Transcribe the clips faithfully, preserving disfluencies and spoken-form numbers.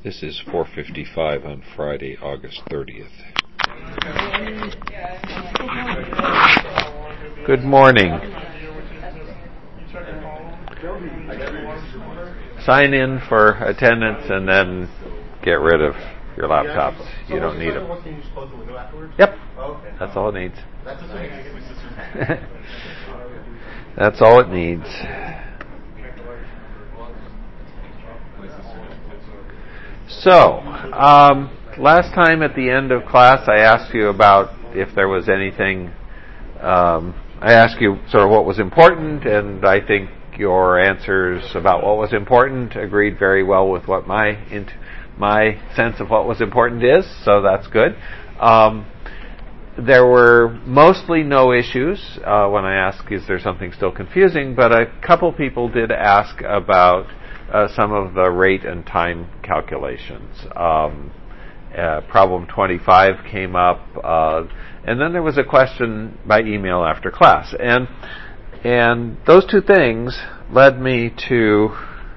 This is four fifty-five on Friday, August thirtieth. Good morning. Sign in for attendance and then get rid of your laptops. You don't need them. Yep. That's all it needs. That's all it needs. So, um, last time at the end of class, I asked you about if there was anything. Um, I asked you sort of what was important, and I think your answers about what was important agreed very well with what my int- my sense of what was important is. So that's good. Um, there were mostly no issues uh, when I asked, "Is there something still confusing?" But a couple people did ask about Uh, some of the rate and time calculations. Um, uh, problem twenty-five came up, uh, and then there was a question by email after class. And and those two things led me to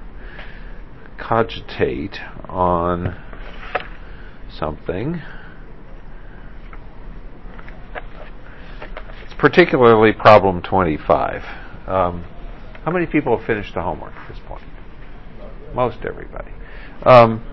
cogitate on something. It's particularly problem twenty-five. Um, how many people have finished the homework at this point? Most everybody. Um,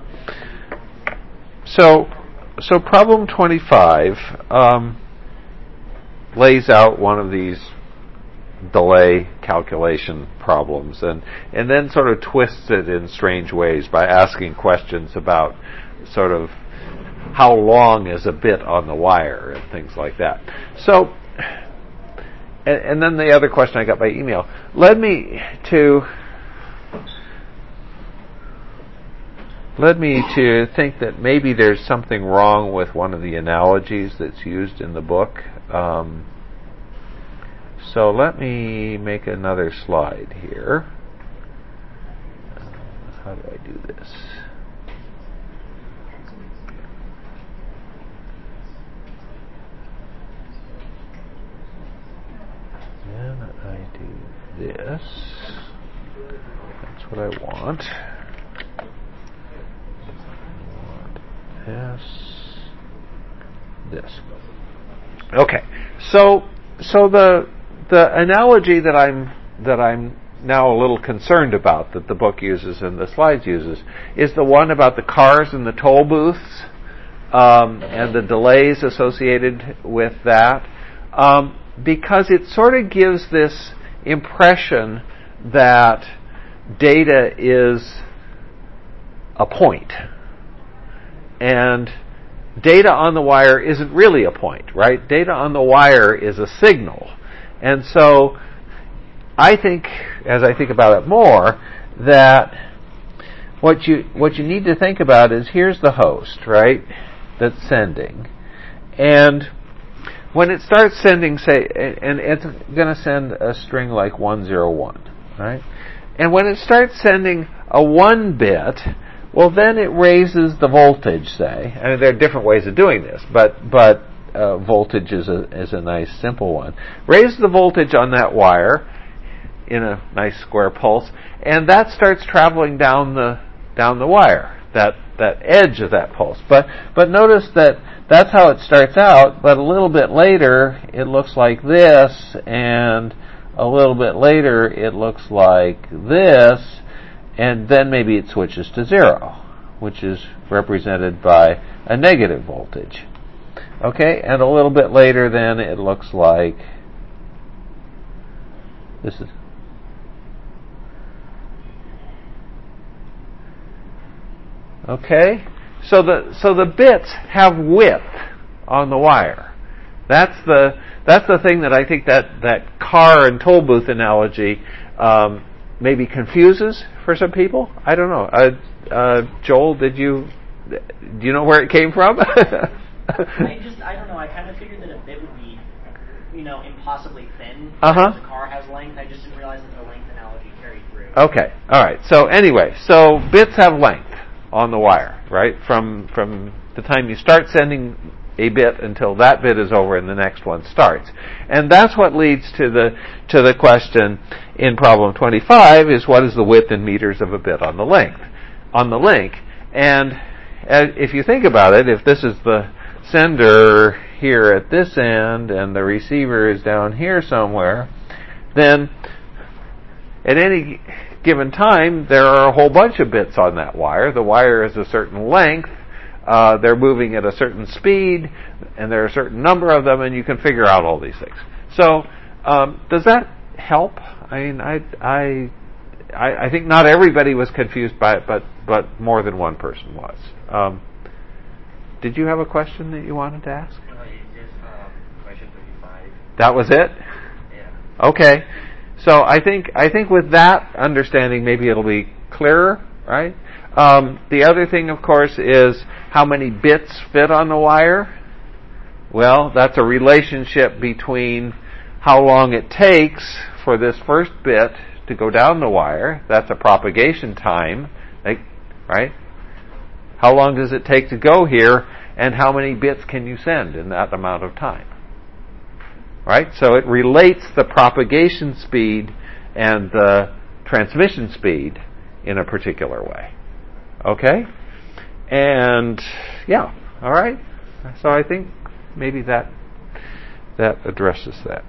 so, so problem twenty-five um, lays out one of these delay calculation problems, and and then sort of twists it in strange ways by asking questions about sort of how long is a bit on the wire and things like that. So, and, and then the other question I got by email led me to. led me to think that maybe there's something wrong with one of the analogies that's used in the book. Um, so let me make another slide here. Uh, how do I do this? Then I do this. That's what I want. Yes. This. Okay. So, so the the analogy that I'm that I'm now a little concerned about that the book uses and the slides uses is the one about the cars and the toll booths um, and the delays associated with that, um, because it sort of gives this impression that data is a point. And data on the wire isn't really a point, right? Data on the wire is a signal. And so I think, as I think about it more, that what you what you need to think about is here's the host, right, that's sending. And when it starts sending, say, and it's going to send a string like one zero one, right? And when it starts sending a one bit, well, then it raises the voltage, say. I mean, there are different ways of doing this, but but uh, voltage is a is a nice simple one. Raise the voltage on that wire in a nice square pulse, and that starts traveling down the down the wire, that that edge of that pulse. But but notice that that's how it starts out. But a little bit later, it looks like this, and a little bit later, it looks like this. And then maybe it switches to zero, which is represented by a negative voltage. Okay, and a little bit later then it looks like this is okay. So the so the bits have width on the wire. That's the that's the thing that I think that, that car and toll booth analogy um, maybe confuses for some people. I don't know. Uh, uh, Joel, did you do you know where it came from? I just I don't know. I kind of figured that a bit would be, you know, impossibly thin. Uh-huh. The car has length. I just didn't realize that the length analogy carried through. Okay. All right. So anyway, so bits have length on the wire, right? From from the time you start sending a bit until that bit is over and the next one starts. And that's what leads to the to the question in problem twenty-five is what is the width in meters of a bit on the length, on the link. And as, if you think about it, if this is the sender here at this end and the receiver is down here somewhere, then at any given time there are a whole bunch of bits on that wire. The wire is a certain length, uh, they're moving at a certain speed, and there are a certain number of them, and you can figure out all these things. So, um, does that help? I mean, I, I, I, I think not everybody was confused by it, but but more than one person was. Um, did you have a question that you wanted to ask? No, it's just um, question thirty-five. That was it? Yeah. Okay. So I think I think with that understanding, maybe it'll be clearer, right? Um, the other thing, of course, is how many bits fit on the wire. Well, that's a relationship between how long it takes for this first bit to go down the wire. That's a propagation time, like, right? How long does it take to go here, and how many bits can you send in that amount of time? Right? So it relates the propagation speed and the transmission speed in a particular way. Okay? And, yeah, all right? So I think maybe that that addresses that.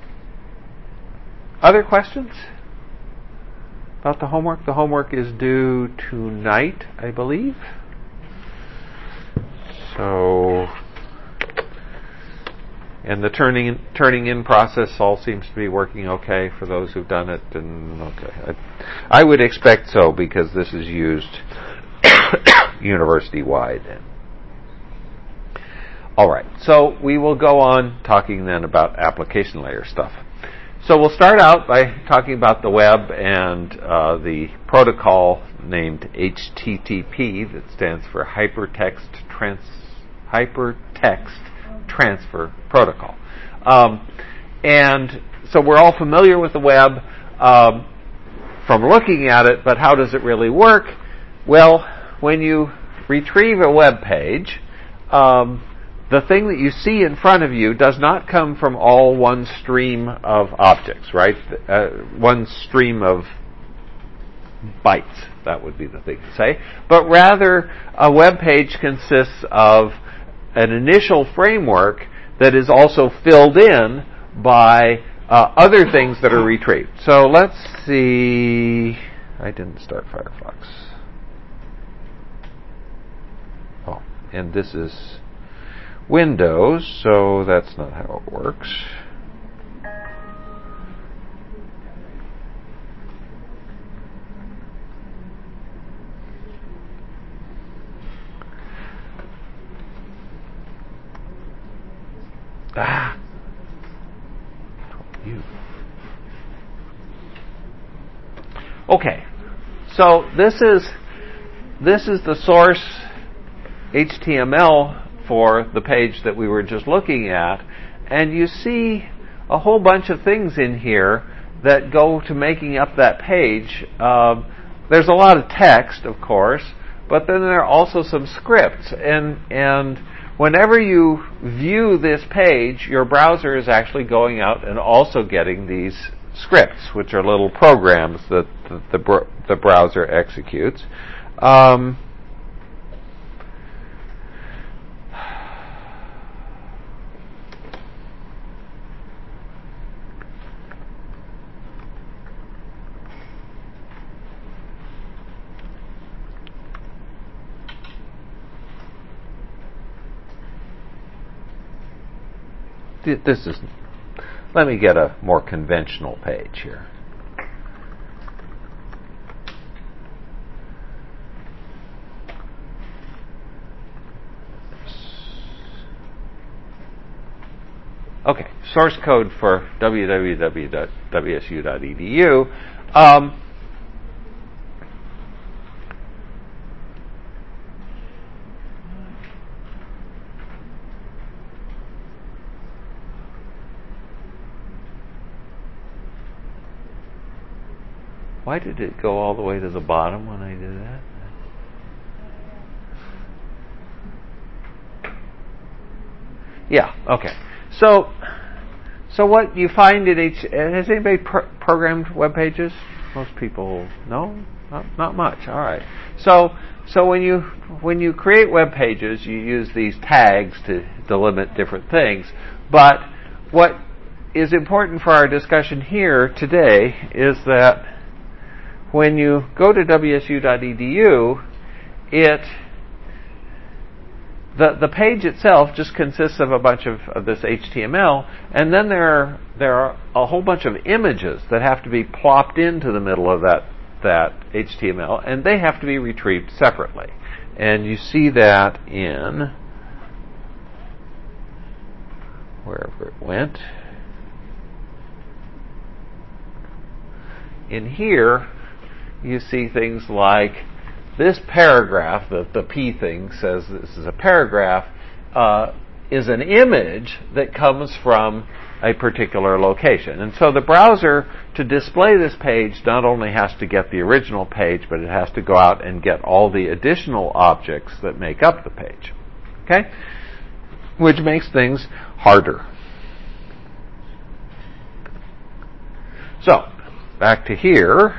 Other questions about the homework? The homework is due tonight, I believe. So, and the turning turning in process all seems to be working okay for those who've done it. And okay, I, I would expect so because this is used university wide. All right, so we will go on talking then about application layer stuff. So we'll start out by talking about the web and uh, the protocol named H T T P that stands for Hypertext Trans Hypertext Transfer Protocol. Um, and so we're all familiar with the web um, from looking at it, but how does it really work? Well, when you retrieve a web page, um, the thing that you see in front of you does not come from all one stream of objects, right? Uh, one stream of bytes, that would be the thing to say. But rather, a web page consists of an initial framework that is also filled in by uh, other things that are retrieved. So let's see. I didn't start Firefox. Oh, and this is Windows, so that's not how it works. Ah. You. Okay. So this is this is the source H T M L for the page that we were just looking at, and you see a whole bunch of things in here that go to making up that page. Uh, there's a lot of text, of course, but then there are also some scripts, and and whenever you view this page, your browser is actually going out and also getting these scripts, which are little programs that the the, br- the browser executes. Um, This is, let me get a more conventional page here. Okay, source code for w w w dot w s u dot e d u. Um, Why did it go all the way to the bottom when I did that? Yeah, okay. So, so what you find in each, has anybody pro- programmed web pages? Most people, no? Not, not much, all right. So, so when you when you create web pages, you use these tags to delimit different things. But what is important for our discussion here today is that when you go to w s u dot e d u, it the the page itself just consists of a bunch of, of this H T M L, and then there are, there are a whole bunch of images that have to be plopped into the middle of that that H T M L, and they have to be retrieved separately. And you see that in wherever it went. In here, you see things like this paragraph, the, the P thing says this is a paragraph, uh, is an image that comes from a particular location. And so the browser, to display this page, not only has to get the original page, but it has to go out and get all the additional objects that make up the page. Okay? Which makes things harder. So, back to here.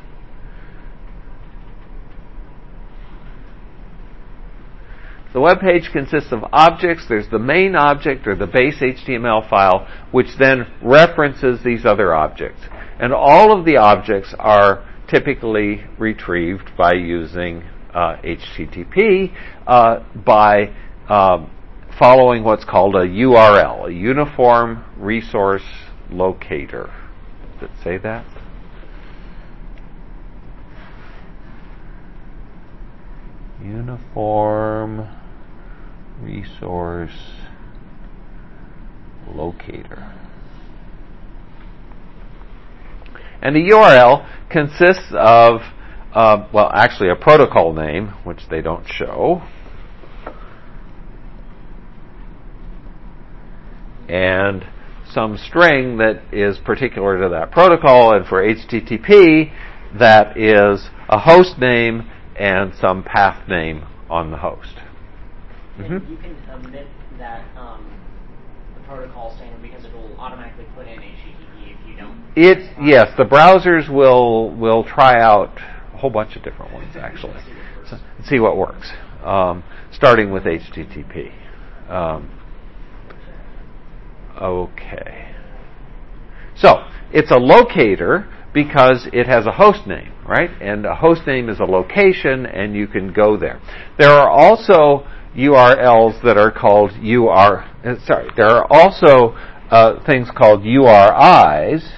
The web page consists of objects. There's the main object or the base H T M L file, which then references these other objects. And all of the objects are typically retrieved by using uh, H T T P, uh, by uh, following what's called a U R L, a Uniform Resource Locator. Does it say that? Uniform Resource Locator. And the U R L consists of, uh, well, actually a protocol name, which they don't show, and some string that is particular to that protocol, and for H T T P, that is a host name and some path name on the host. And Mm-hmm. you can omit that um, the protocol standard because it will automatically put in H T T P if you don't. It yes, the browsers will will try out a whole bunch of different ones actually, so, see what works. Um, starting with H T T P. Um, okay. So it's a locator because it has a host name, right? And a host name is a location, and you can go there. There are also U R Ls that are called U R. Uh, sorry, there are also uh, things called U R Is,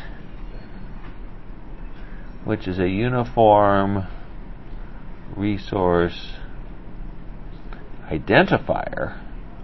which is a Uniform Resource Identifier,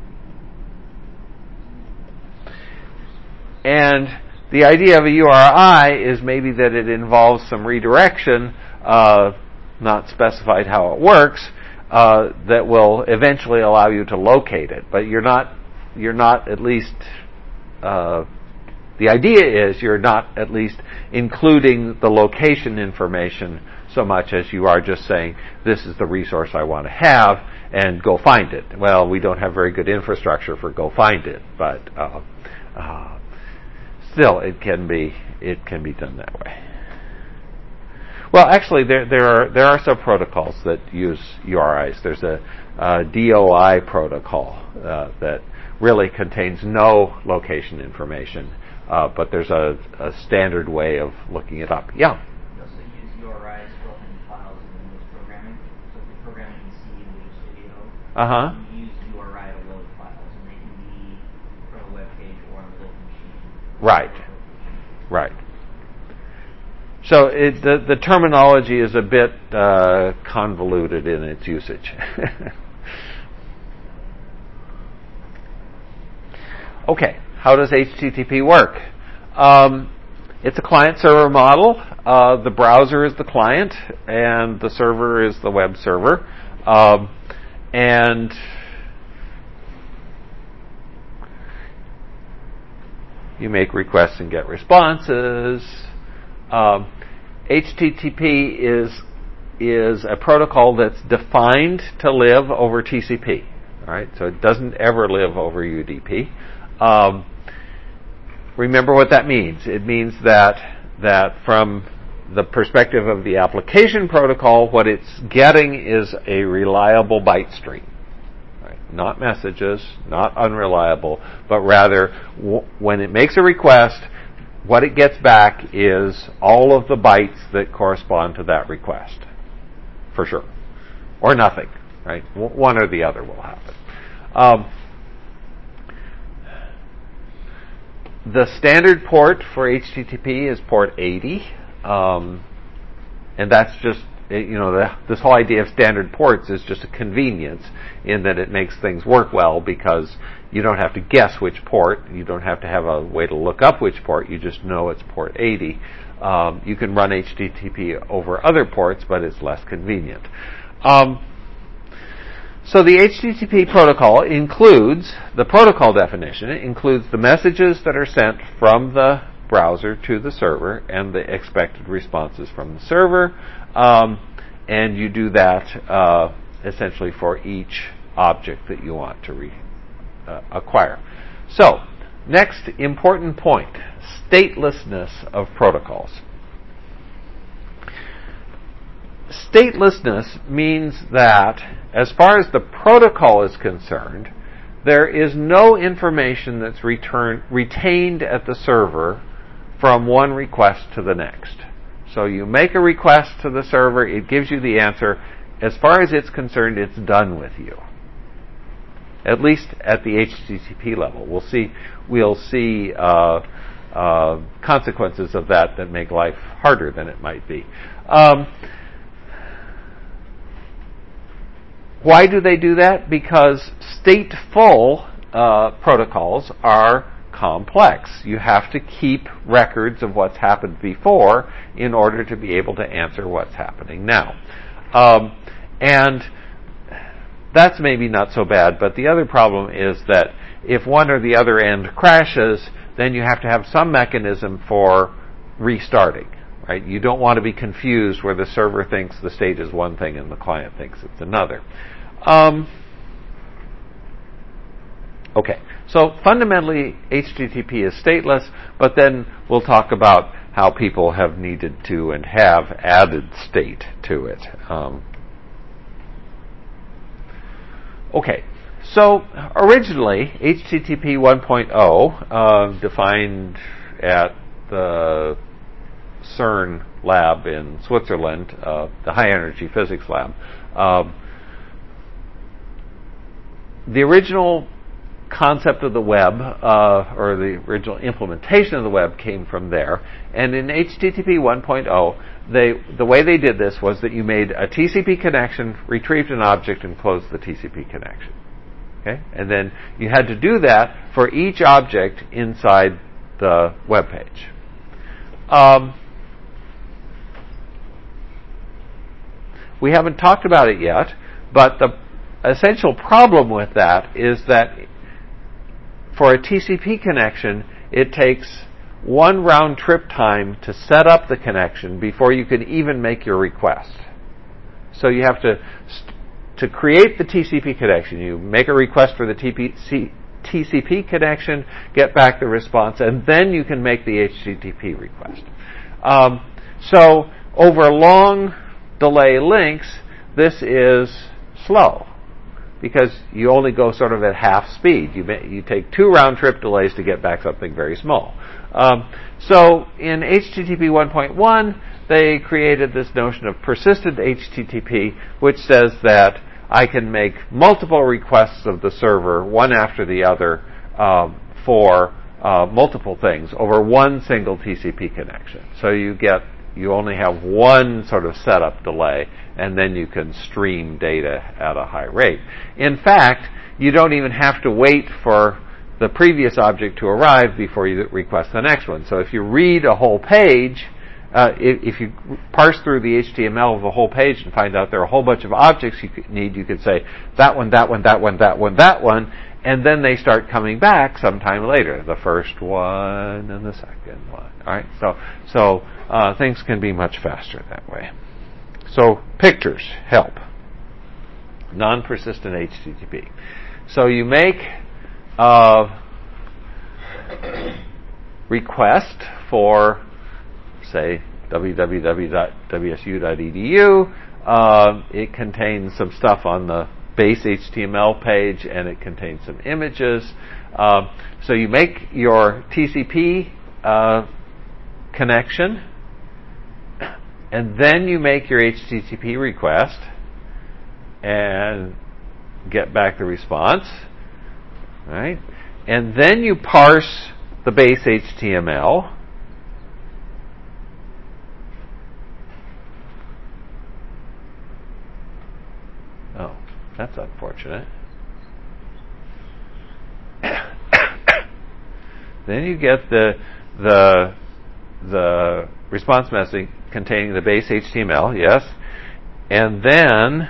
and the idea of a U R I is maybe that it involves some redirection, uh, not specified how it works, uh, that will eventually allow you to locate it. But you're not, you're not at least, uh, the idea is you're not at least including the location information so much as you are just saying, this is the resource I want to have, and go find it. Well, we don't have very good infrastructure for go find it, but uh, uh, still, it can be it can be done that way. Well, actually, there there are there are some protocols that use U R Is. There's a, a D O I protocol uh, that really contains no location information, uh, but there's a, a standard way of looking it up. Yeah. We also use U R Is built-in files in Windows programming. So if you're programming in C and Windows Studio, Uh huh. you use U R I to load files, and they can be from a web page or on a local machine. Right. Right. So it, the, the terminology is a bit uh, convoluted in its usage. Okay, how does H T T P work? Um, it's a client-server model. Uh, the browser is the client, and the server is the web server. Um, and you make requests and get responses. Um, H T T P is is a protocol that's defined to live over T C P. All right, so it doesn't ever live over U D P. Um, remember what that means. It means that that from the perspective of the application protocol, what it's getting is a reliable byte stream. Right? Not messages, not unreliable, but rather w- when it makes a request, what it gets back is all of the bytes that correspond to that request. For sure. Or nothing. Right? W- one or the other will happen. Um, the standard port for H T T P is port eighty. Um, and that's just, you know, the, this whole idea of standard ports is just a convenience in that it makes things work well because you don't have to guess which port. You don't have to have a way to look up which port. You just know it's port eighty. Um, you can run H T T P over other ports, but it's less convenient. Um, so the H T T P protocol includes, the protocol definition, it includes the messages that are sent from the browser to the server and the expected responses from the server, um, and you do that uh, essentially for each object that you want to re- uh, acquire. So, next important point, statelessness of protocols. Statelessness means that as far as the protocol is concerned, there is no information that's return, retained at the server from one request to the next. So you make a request to the server, it gives you the answer. As far as it's concerned, it's done with you. At least at the H T T P level. We'll see, we'll see uh, uh, consequences of that that make life harder than it might be. Um, why do they do that? Because stateful uh, protocols are complex. You have to keep records of what's happened before in order to be able to answer what's happening now. Um, and that's maybe not so bad, but the other problem is that if one or the other end crashes, then you have to have some mechanism for restarting. Right? You don't want to be confused where the server thinks the state is one thing and the client thinks it's another. Um, okay. So fundamentally, H T T P is stateless, but then we'll talk about how people have needed to and have added state to it. Um, okay, so originally, H T T P one point oh, uh, defined at the CERN lab in Switzerland, uh, the High Energy Physics Lab, um, the original concept of the web, uh, or the original implementation of the web came from there. And in H T T P one point oh, they, the way they did this was that you made a T C P connection, retrieved an object, and closed the T C P connection. Okay? And then you had to do that for each object inside the web page. Um, we haven't talked about it yet, but the essential problem with that is that for a T C P connection, it takes one round trip time to set up the connection before you can even make your request. So you have to, to create the T C P connection, you make a request for the T C P connection, get back the response, and then you can make the H T T P request. Um, so over long delay links, this is slow, because you only go sort of at half speed. You may, you take two round-trip delays to get back something very small. Um, so in H T T P one point one, they created this notion of persistent H T T P, which says that I can make multiple requests of the server, one after the other, um, for uh, multiple things over one single T C P connection. So you get you only have one sort of setup delay, and then you can stream data at a high rate. In fact, you don't even have to wait for the previous object to arrive before you request the next one. So if you read a whole page, uh, if, if you parse through the H T M L of the whole page and find out there are a whole bunch of objects you could need, you could say, that one, that one, that one, that one, that one, and then they start coming back sometime later, the first one and the second one. All right, so so uh, things can be much faster that way. So pictures help. Non-persistent H T T P. So you make a request for, say, w w w dot w s u dot e d u. Uh, it contains some stuff on the base H T M L page, and it contains some images. Uh, so you make your T C P uh, connection, and then you make your H T T P request and get back the response, right? And then you parse the base H T M L. Oh, that's unfortunate. Then you get the the the response message containing the base H T M L, yes, and then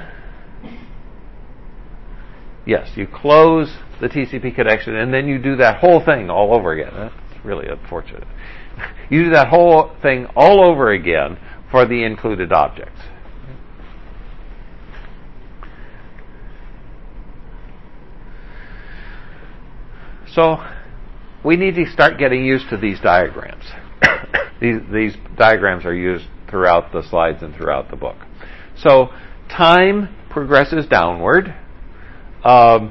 yes, you close the T C P connection, and then you do that whole thing all over again. That's really unfortunate. You do that whole thing all over again for the included objects. So we need to start getting used to these diagrams. these, these diagrams are used throughout the slides and throughout the book. So time progresses downward, um,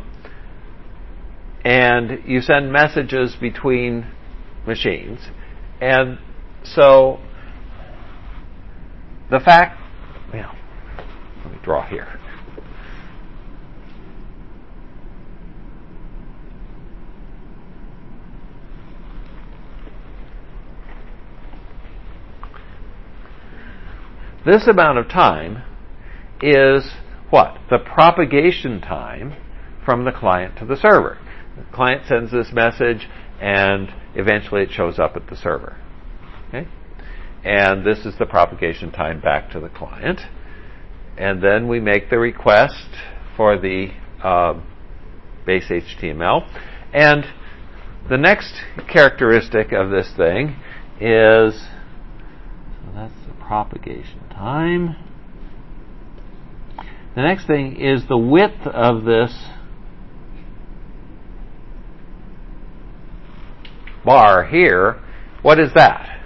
and you send messages between machines. And so the fact, well, let me draw here. This amount of time is what? The propagation time from the client to the server. The client sends this message, and eventually it shows up at the server. Okay? And this is the propagation time back to the client. And then we make the request for the uh, base H T M L. And the next characteristic of this thing is, so that's the propagation time. The next thing is the width of this bar here. What is that?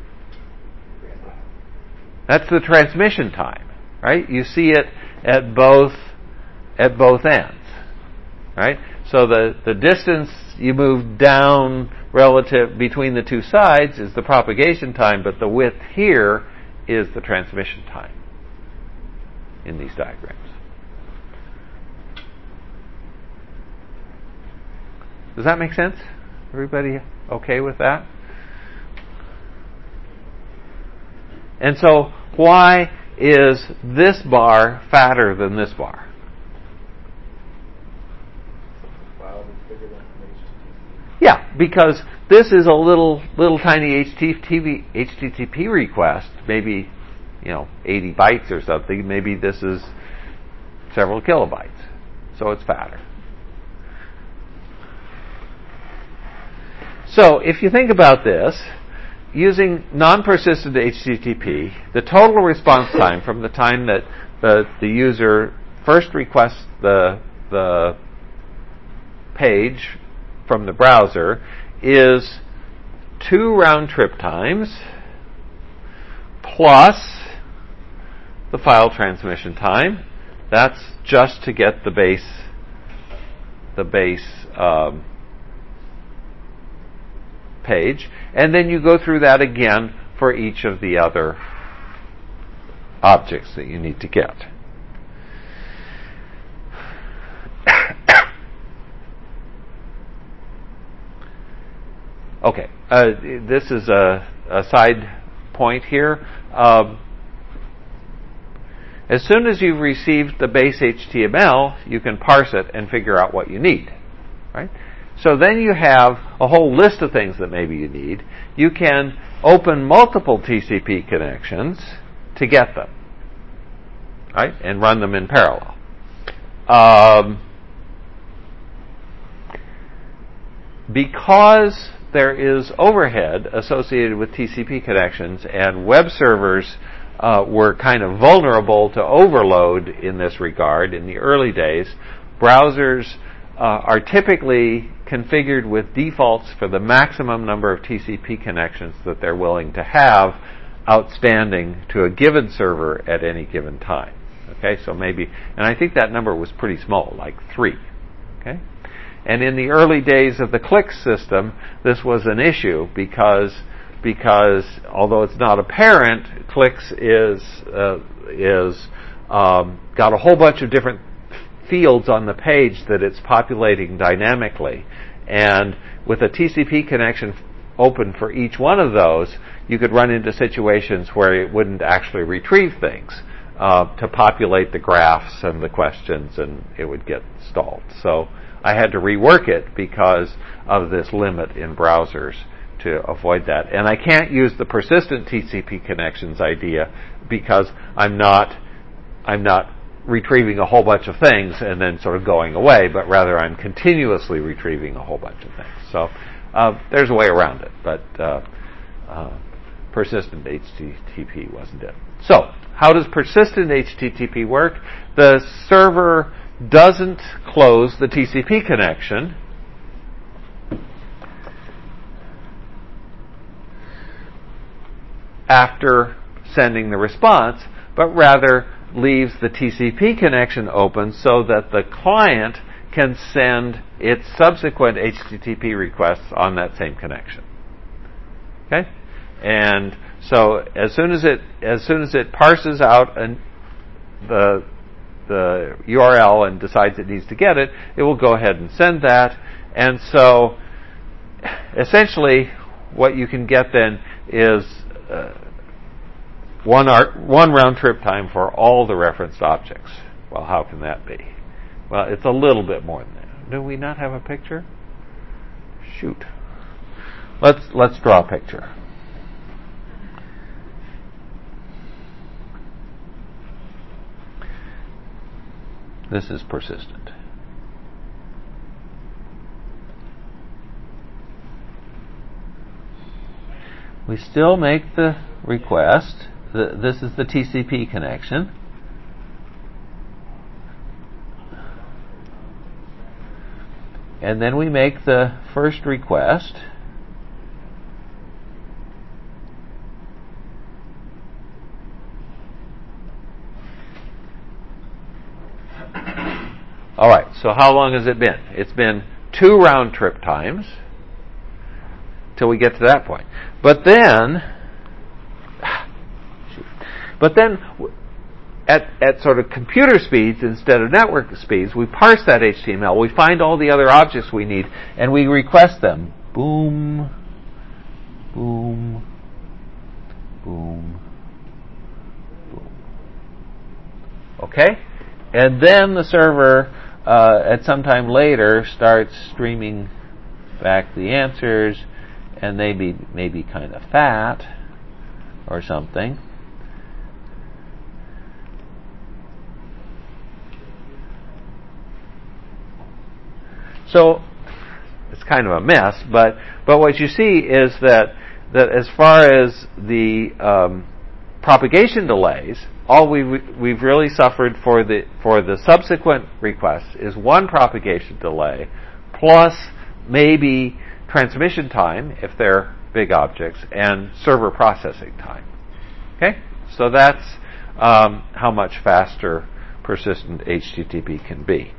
That's the transmission time, right? You see it at both at both ends, right? So the, the distance you move down relative between the two sides is the propagation time, but the width here is the transmission time in these diagrams. Does that make sense? Everybody okay with that? And so why is this bar fatter than this bar? Yeah, because this is a little little tiny H T T P request, maybe, you know, eighty bytes or something. Maybe this is several kilobytes, so it's fatter. So if you think about this, using non-persistent H T T P, the total response time from the time that the, the user first requests the the page from the browser is two round trip times plus the file transmission time. That's just to get the base the base um, page, and then you go through that again for each of the other objects that you need to get. Okay, uh, this is a, a side point here. Um, as soon as you've received the base H T M L, you can parse it and figure out what you need, right? So then you have a whole list of things that maybe you need. You can open multiple T C P connections to get them, right, and run them in parallel. Um, because there is overhead associated with T C P connections, and web servers uh, were kind of vulnerable to overload in this regard in the early days, browsers uh, are typically configured with defaults for the maximum number of T C P connections that they're willing to have outstanding to a given server at any given time. Okay, so maybe, and I think that number was pretty small, like three. Okay, and in the early days of the CLIX system, this was an issue because because although it's not apparent, CLIX is uh, is um, got a whole bunch of different fields on the page that it's populating dynamically, and with a T C P connection open for each one of those, you could run into situations where it wouldn't actually retrieve things uh, to populate the graphs and the questions, and it would get stalled. So I had to rework it because of this limit in browsers to avoid that. And I can't use the persistent T C P connections idea because I'm not I'm not retrieving a whole bunch of things and then sort of going away, but rather I'm continuously retrieving a whole bunch of things. So uh, there's a way around it, but uh, uh, persistent H T T P wasn't it. So how does persistent H T T P work? The server doesn't close the T C P connection after sending the response, but rather leaves the T C P connection open so that the client can send its subsequent H T T P requests on that same connection. Okay? And so as soon as it as soon as it parses out an, the the U R L and decides it needs to get it, it will go ahead and send that. And so essentially what you can get then is uh, One, art, one round trip time for all the referenced objects. Well, how can that be? Well, it's a little bit more than that. Do we not have a picture? Shoot. Let's let's draw a picture. This is persistent. We still make the request. The, this is the T C P connection. And then we make the first request. All right, so how long has it been? It's been two round trip times till we get to that point. But then But then, at, at sort of computer speeds instead of network speeds, we parse that H T M L. We find all the other objects we need, and we request them. Boom, boom, boom, boom. Okay? And then the server, uh, at some time later, starts streaming back the answers, and they be maybe kind of fat or something. So it's kind of a mess, but but what you see is that that as far as the um, propagation delays, all we we've really suffered for the for the subsequent requests is one propagation delay, plus maybe transmission time if they're big objects, and server processing time. Okay, so that's um, how much faster persistent H T T P can be.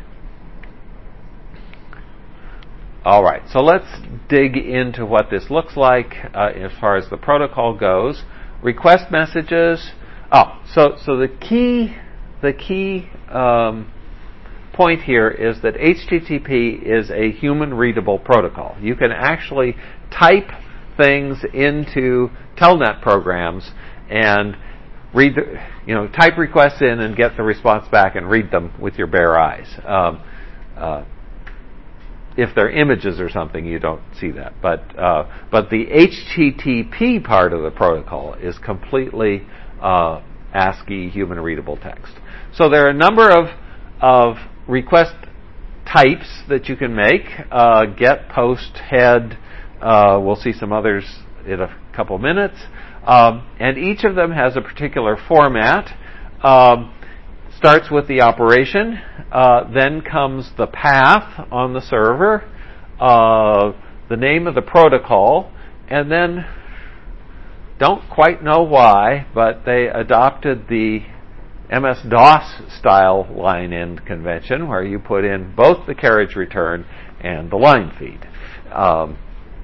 All right, so let's dig into what this looks like uh, as far as the protocol goes. Request messages. Oh, so so the key the key um, point here is that H T T P is a human readable protocol. You can actually type things into Telnet programs and read, the, you know, type requests in and get the response back and read them with your bare eyes. Um, uh, If they're images or something, you don't see that. But uh, but the H T T P part of the protocol is completely uh, ASCII human readable text. So there are a number of of request types that you can make. Uh, get, post, head. Uh, we'll see some others in a couple minutes. Um, and each of them has a particular format. Um, starts with the operation, uh, then comes the path on the server, uh, the name of the protocol, and then don't quite know why, but they adopted the M S DOS style line end convention where you put in both the carriage return and the line feed. Um,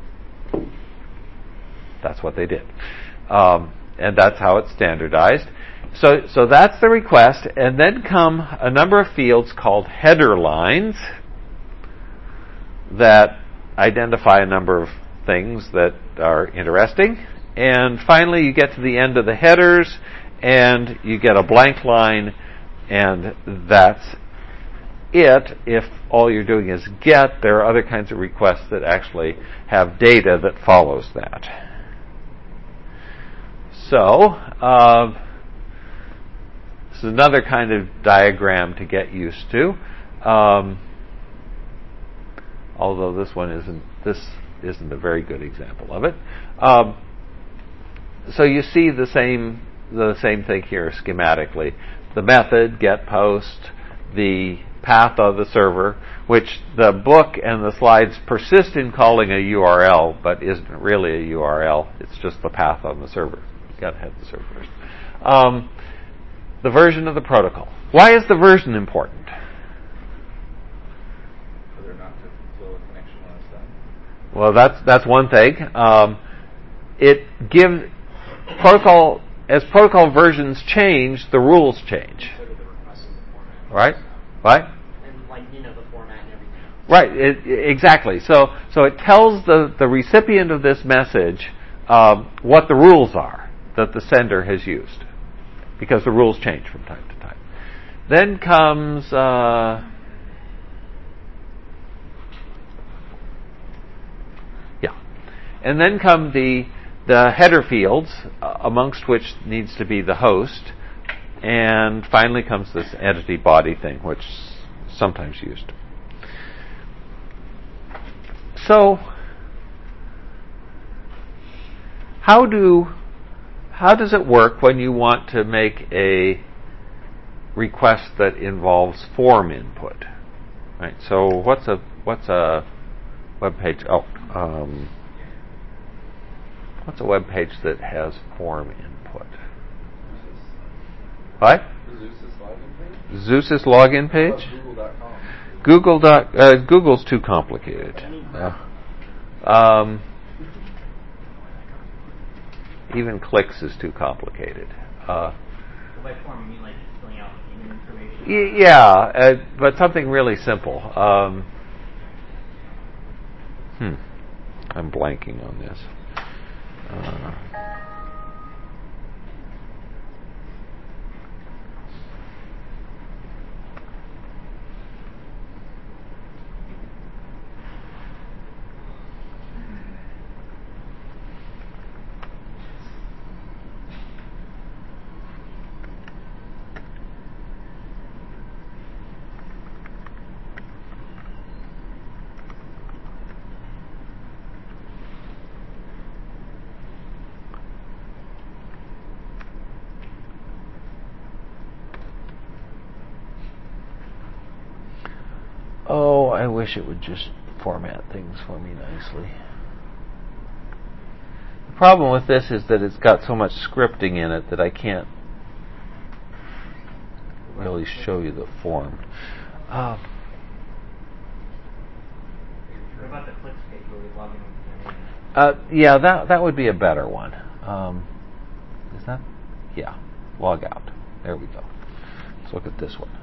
that's what they did. Um, and that's how it's standardized. So, so that's the request, and then come a number of fields called header lines that identify a number of things that are interesting. And finally, you get to the end of the headers, and you get a blank line, and that's it. If all you're doing is get, there are other kinds of requests that actually have data that follows that. So, uh, this is another kind of diagram to get used to. Um, although this one isn't, this isn't a very good example of it. Um, so you see the same, the same thing here schematically. The method, get post, the path of the server, which the book and the slides persist in calling a U R L, but isn't really a U R L. It's just the path on the server. You've got to have the server first. Um, the version of the protocol. Why is the version important? Whether or not to flow a connection when it's done. Well, that's that's one thing. Um, it gives protocol as protocol versions change, the rules change. So do the requests and the format. Right? Right? And like you know the format and everything else. Right. It, exactly. So so it tells the the recipient of this message um, what the rules are that the sender has used, because the rules change from time to time. Then comes uh, yeah, and then come the the header fields, uh, amongst which needs to be the host, and finally comes this entity body thing, which is sometimes used. So, how do how does it work when you want to make a request that involves form input? Right. So, what's a what's a web page? Oh, um, what's a web page that has form input? What? Zeus's login page? Zeus's login page? Google dot com. Google dot, uh, Google's too complicated. Uh, um, even clicks is too complicated. Uh, So by form, you mean like filling out payment information? y- yeah, uh, but something really simple. Um, hmm, I'm blanking on this. Uh, Oh, I wish it would just format things for me nicely. The problem with this is that it's got so much scripting in it that I can't really show you the form. Uh, What about the clicks page where we log in with the name? uh, yeah, that that would be a better one. Um, is that? Yeah, log out. There we go. Let's look at this one.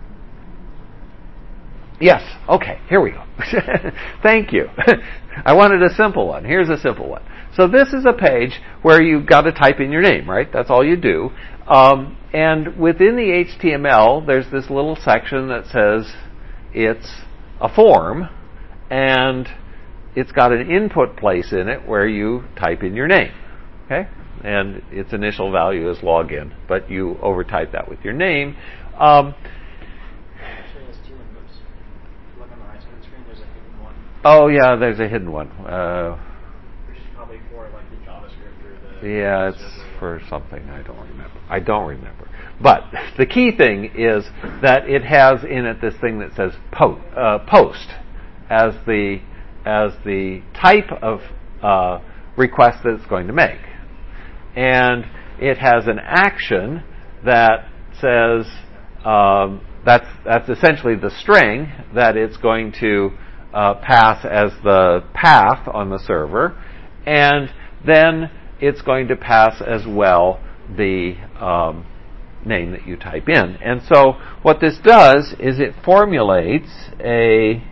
Yes. Okay. Here we go. Thank you. I wanted a simple one. Here's a simple one. So this is a page where you've got to type in your name, right? That's all you do. Um, and within the H T M L, there's this little section that says it's a form, and it's got an input place in it where you type in your name. Okay? And its initial value is login, but you overtype that with your name. Um, Actually, there's two inputs. If you look on the right side of the screen, there's a hidden one, oh yeah, there's a hidden one. Uh, which is probably for like the JavaScript or the Yeah, it's server. for something I don't remember. I don't remember. But the key thing is that it has in it this thing that says po- uh, post as the as the type of uh, request that it's going to make. and it has an action that says um, that's that's essentially the string that it's going to uh, pass as the path on the server, and then it's going to pass as well the um, name that you type in. And so what this does is it formulates a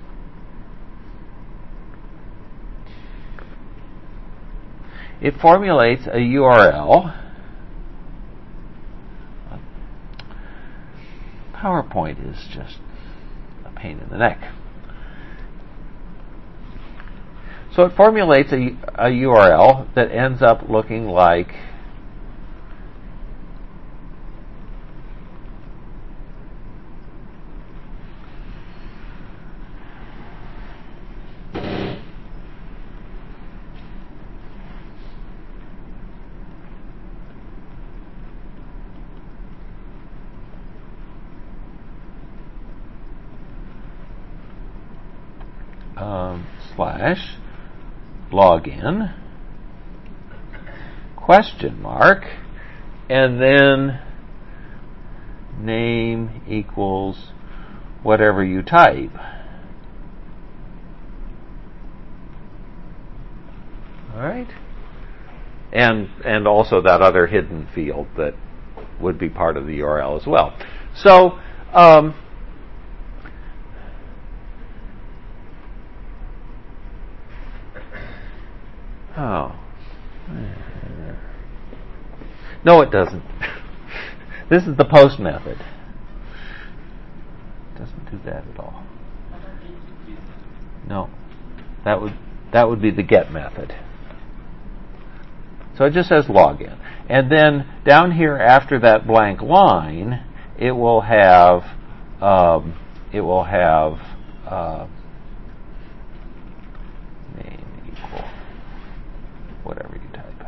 it formulates a U R L. PowerPoint is just a pain in the neck. So it formulates a, a U R L that ends up looking like um, slash login question mark and then name equals whatever you type. All right, and and also that other hidden field that would be part of the U R L as well. So um, oh no, it doesn't. This is the post method. It doesn't do that at all. No, that would that would be the get method. So it just says login. And then down here after that blank line, it will have um, it will have uh, name equal whatever you type.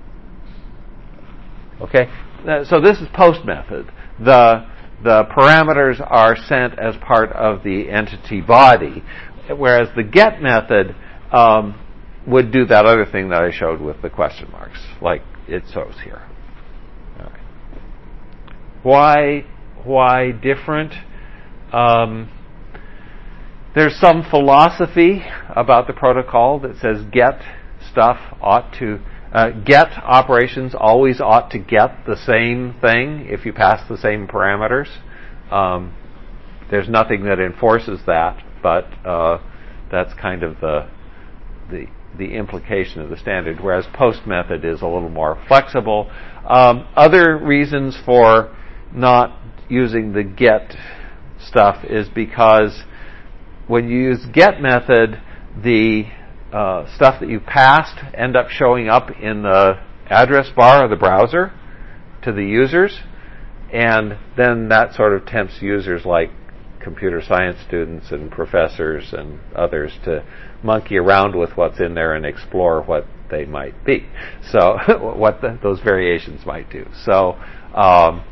Okay? Uh, so this is post method. The the parameters are sent as part of the entity body, whereas the get method um, would do that other thing that I showed with the question marks, like it shows here. All right. Why why different? Um, there's some philosophy about the protocol that says get stuff ought to uh, get operations always ought to get the same thing if you pass the same parameters. Um, there's nothing that enforces that, but uh, that's kind of the the the implication of the standard, whereas post method is a little more flexible. Um, other reasons for not using the get stuff is because when you use get method, the uh, stuff that you passed end up showing up in the address bar of the browser to the users, and then that sort of tempts users like computer science students and professors and others to monkey around with what's in there and explore what they might be. So what the, those variations might do. So um,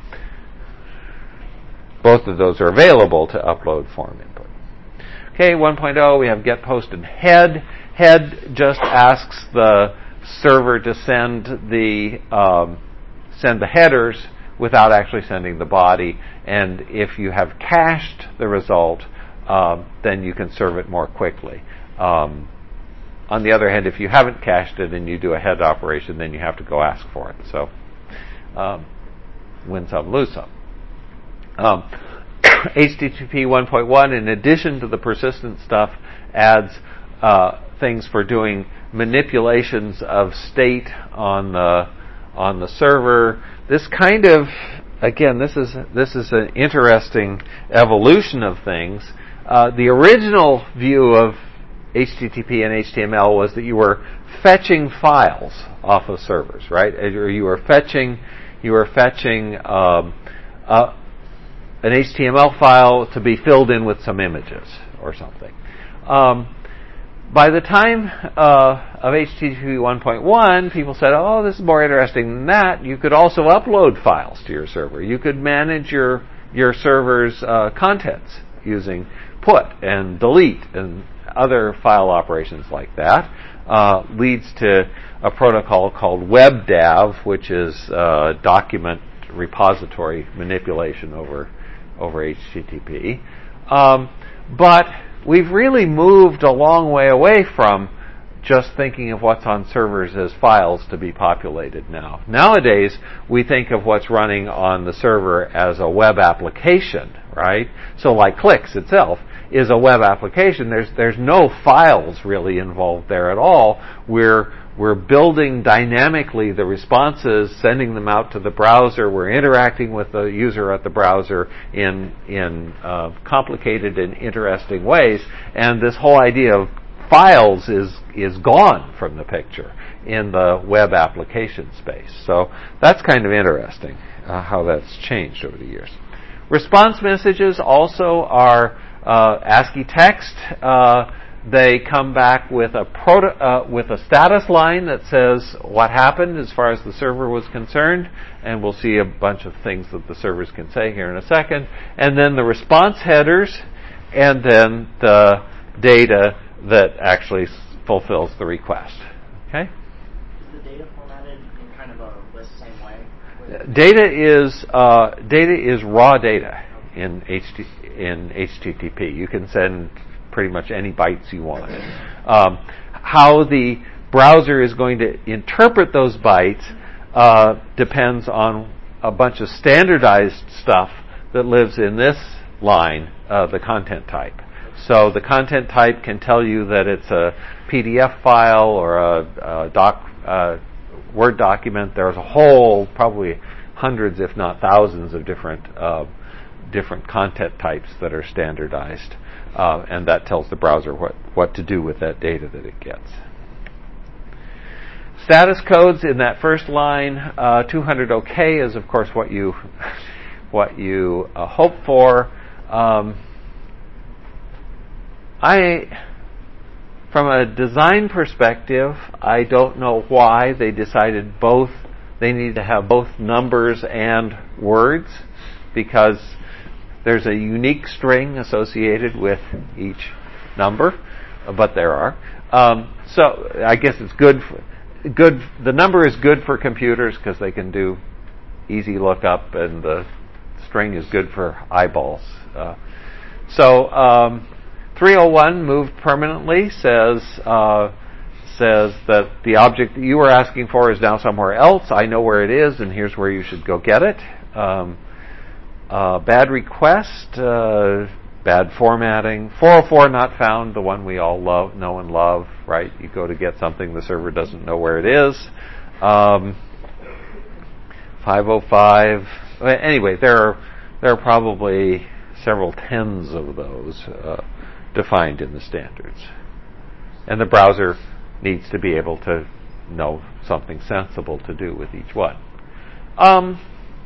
both of those are available to upload form input. Okay, one point oh, we have get, post, and head. Head just asks the server to send the um, send the headers without actually sending the body. And if you have cached the result, um, then you can serve it more quickly. Um, on the other hand, if you haven't cached it and you do a head operation, then you have to go ask for it. So um, win some, lose some. Um, H T T P one point one, in addition to the persistent stuff, adds uh, things for doing manipulations of state on the on the server. This kind of, again, this is this is an interesting evolution of things. Uh, the original view of H T T P and H T M L was that you were fetching files off of servers, right? Or you were fetching you were fetching um, uh, an H T M L file to be filled in with some images or something. Um, by the time uh, of H T T P one point one, people said, oh, this is more interesting than that. You could also upload files to your server. You could manage your your server's uh, contents using put and delete and other file operations like that, uh, leads to a protocol called WebDAV, which is uh, document repository manipulation over over H T T P. Um, but we've really moved a long way away from just thinking of what's on servers as files to be populated now. Nowadays, we think of what's running on the server as a web application, right? So like Clicks itself is a web application. There's there's no files really involved there at all. We're we're building dynamically the responses, sending them out to the browser. We're interacting with the user at the browser in in uh, complicated and interesting ways. And this whole idea of files is is gone from the picture in the web application space. So that's kind of interesting uh, how that's changed over the years. Response messages also are uh, ASCII text. Uh, they come back with a proto- uh, with a status line that says what happened as far as the server was concerned, and we'll see a bunch of things that the servers can say here in a second. And then the response headers, and then the data that actually s- fulfills the request. Okay? Is the data formatted in kind of a list same way? Data is uh, data is raw data in H T, in H T T P. You can send pretty much any bytes you want. Um, how the browser is going to interpret those bytes uh, depends on a bunch of standardized stuff that lives in this line, uh, the content type. So the content type can tell you that it's a P D F file or a, a doc, uh, Word document. There's a whole, probably hundreds, if not thousands, of different uh, different content types that are standardized, uh, and that tells the browser what, what to do with that data that it gets. Status codes in that first line, uh, two hundred OK is of course what you what you uh, hope for. Um, I, from a design perspective, I don't know why they decided both, they need to have both numbers and words, because there's a unique string associated with each number, but there are. Um, so I guess it's good, for, good, the number is good for computers because they can do easy lookup, and the string is good for eyeballs. Uh, so, um, three oh one moved permanently says uh, says that the object that you were asking for is now somewhere else. I know where it is, and here's where you should go get it. Um, uh, bad request, uh, bad formatting. four oh four not found, the one we all love, know and love, right? You go to get something, the server doesn't know where it is. Um, five oh five. Anyway, there are there are probably several tens of those Uh, defined in the standards. And the browser needs to be able to know something sensible to do with each one. Um,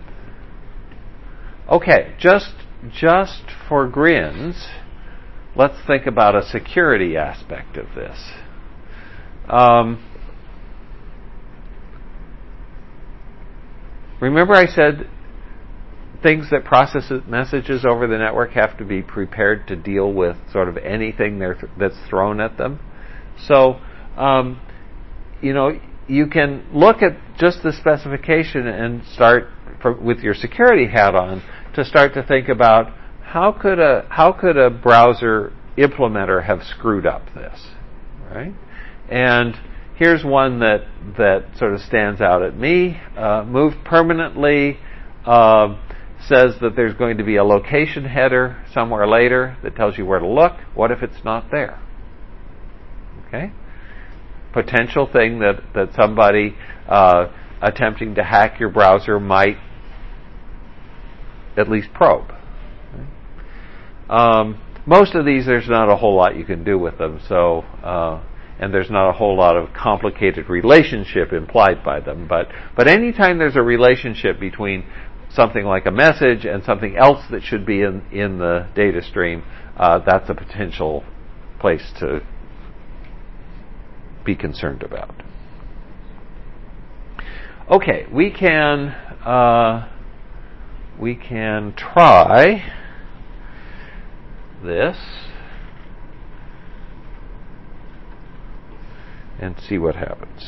okay, just just for grins, let's think about a security aspect of this. Um, remember I said things that process messages over the network have to be prepared to deal with sort of anything th- that's thrown at them. So, um, you know, you can look at just the specification and start for, with your security hat on to start to think about how could a how could a browser implementer have screwed up this, right? And here's one that that sort of stands out at me. Uh, moved permanently. Uh, says that there's going to be a location header somewhere later that tells you where to look. What if it's not there? Okay? Potential thing that, that somebody uh, attempting to hack your browser might at least probe. Okay? Um, most of these, there's not a whole lot you can do with them, so uh, and there's not a whole lot of complicated relationship implied by them. But but anytime there's a relationship between something like a message and something else that should be in, in the data stream, uh, that's a potential place to be concerned about. Okay, we can uh, we can try this and see what happens.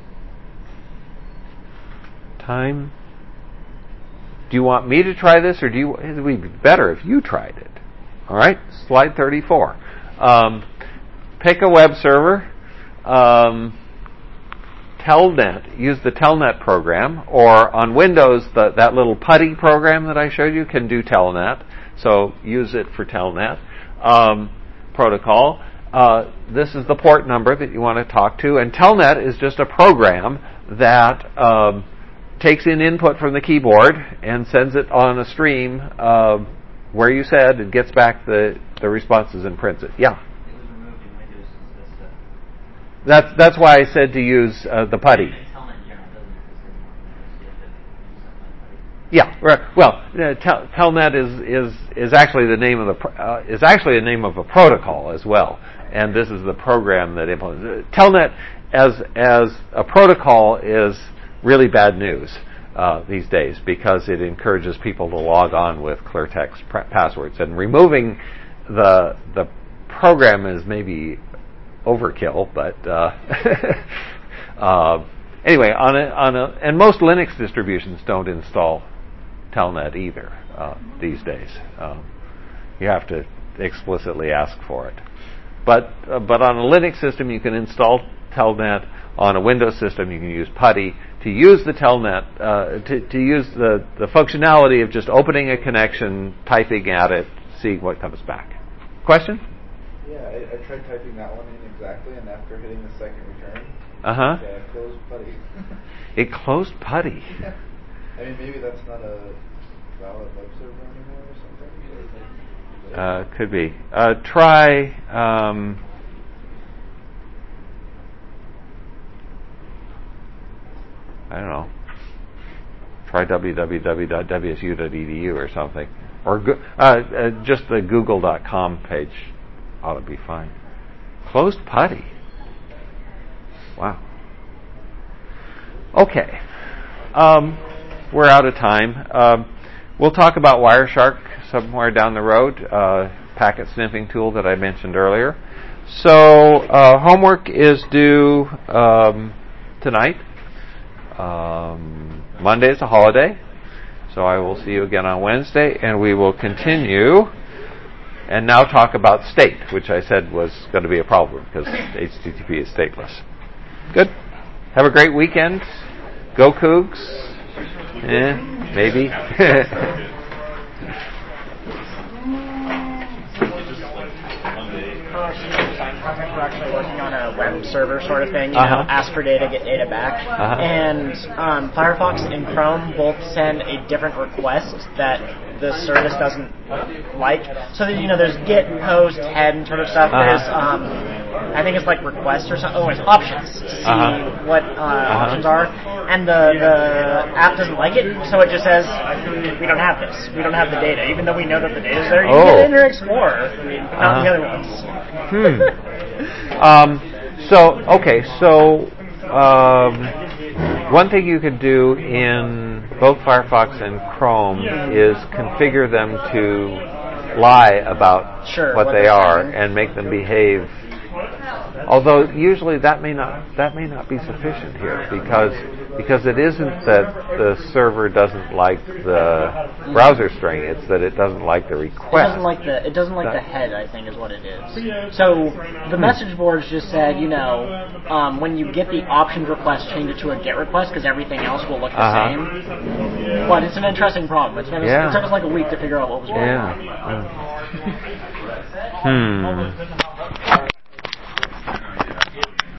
Time. Do you want me to try this, or do you? It would be better if you tried it. All right, slide thirty-four. Um, pick a web server. Um, Telnet. Use the Telnet program, or on Windows, the, that little PuTTY program that I showed you can do Telnet. So use it for Telnet um, protocol. Uh, this is the port number that you want to talk to, and Telnet is just a program that um, takes in input from the keyboard and sends it on a stream uh, where you said, and gets back the, the responses and prints it. Yeah? It was removed in Windows since this. Uh, That's that's why I said to use uh, the PuTTY. Telnet in general doesn't exist anymore in Windows. You have to use something like PuTTY. Yeah, right. Well, uh, tel- Telnet is, is is actually the name of the pro- uh, is actually a name of a protocol as well, and this is the program that implements uh, Telnet as as a protocol is really bad news uh, these days because it encourages people to log on with clear text pr- passwords, and removing the the program is maybe overkill, but uh, uh, anyway, on a, on a, and most Linux distributions don't install Telnet either uh, these days. Um, you have to explicitly ask for it. But uh, but on a Linux system, you can install Telnet. On a Windows system, you can use PuTTY to use the Telnet uh, to to use the the functionality of just opening a connection, typing at it, seeing what comes back. Question? Yeah, I, I tried typing that one in exactly, and after hitting the second return, Uh huh. yeah, closed PuTTY. It closed PuTTY. Yeah. I mean, maybe that's not a valid web server anymore or something. Uh, could be. Uh, try. Um, I don't know. Try w w w dot w s u dot e d u or something, or go, uh, uh, just the google dot com page ought to be fine. Closed PuTTY. Wow. Okay. Um, we're out of time. Um, we'll talk about Wireshark somewhere down the road, uh, packet sniffing tool that I mentioned earlier. So uh, homework is due um, tonight. Um, Monday is a holiday, so I will see you again on Wednesday, and we will continue and now talk about state, which I said was going to be a problem because H T T P is stateless. Good. Have a great weekend. Go Cougs. Eh, maybe. Project, we're actually working on a web server sort of thing, you Uh-huh. know, ask for data, get data back. Uh-huh. And um, Firefox and Chrome both send a different request that the service doesn't like. So that, you know, there's get, post, head, and sort of stuff. Uh-huh. There's, um, I think it's like request or something. Oh, it's options. See Uh-huh. what uh, Uh-huh. options are. And the, the app doesn't like it, so it just says, we don't have this. We don't have the data. Even though we know that the data's there, you Oh. can get Internet Explorer, not Uh-huh. the other ones. Hmm. Um, so, okay, so um, one thing you could do in both Firefox and Chrome is configure them to lie about Sure, what what they they're are saying. and make them behave. Although usually that may not that may not be sufficient here because because it isn't that the server doesn't like the browser string, it's that it doesn't like the It request. doesn't like the it doesn't like That- the head, I think, is what it is. So the message boards just said, you know, um, when you get the options request, change it to a get request because everything else will look the Uh-huh. same. But it's an interesting problem. It's, Yeah. It took us like a week to figure out what was going on. Yeah. Hmm.